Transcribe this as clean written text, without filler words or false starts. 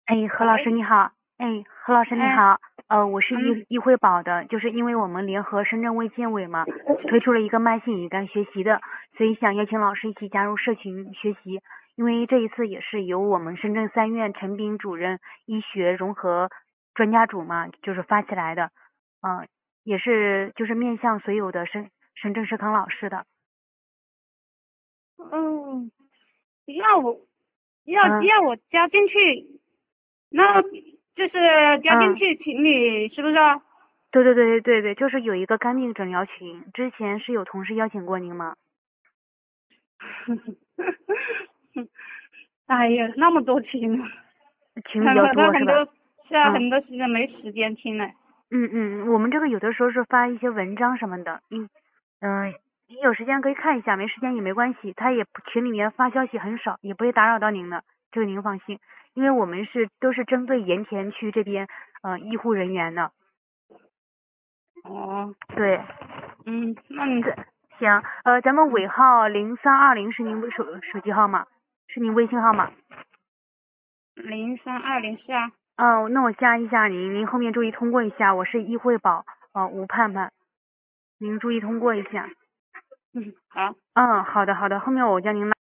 哎，何老师喂， 你好。哎，何老师你哎， 好。我是嗯易惠宝的，就是因为我们联合深圳卫健委嘛，推出了一个慢性乙肝学习的，所以想邀请老师一起加入社群学习。因为这一次也是由我们深圳3院陈斌主任医学融合专家组嘛，就是发起来的。也是就是面向所有的深圳社康老师的。 嗯，要我要嗯要我加进去，那就是加进嗯。 去群里是不是啊？ 对对对对对对，就是有一个肝病诊疗群，之前是有同事邀请过您吗？ 哎呀，那么多群， 群比较多是吧？ 很多是啊， 嗯很多时间没时间听了。 我们这个有的时候是发一些文章什么的，你有时间可以看一下，没时间也没关系，他也不群里面发消息很少，也不会打扰到您的，这个您放心，因为我们都是针对盐田区这边医护人员的。 哦， 对。 那你这行，咱们尾号0320是您手机号码，是您微信号码。 03204啊？ 那我加一下您，您后面注意通过一下，我是易惠宝，吴盼盼，您注意通过一下。 好。 好的好的，后面我叫您拉。